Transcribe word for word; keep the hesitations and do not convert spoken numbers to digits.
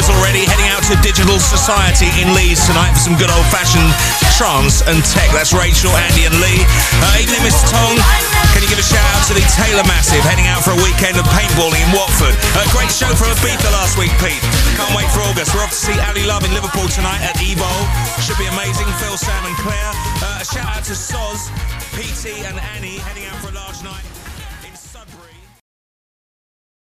Rovers already, heading out to Digital Society in Leeds tonight for some good old-fashioned trance and tech. That's Rachel, Andy and Lee. Uh, evening, Mister Tong. Can you give a shout-out to the Taylor Massive, heading out for a weekend of paintballing in Watford. A uh, great show from Ibiza last week, Pete. Can't wait for August. We're off to see Ali Love in Liverpool tonight at Evo. Should be amazing. Phil, Sam and Claire. Uh, a shout-out to Soz, P T and Annie, heading out for a large night.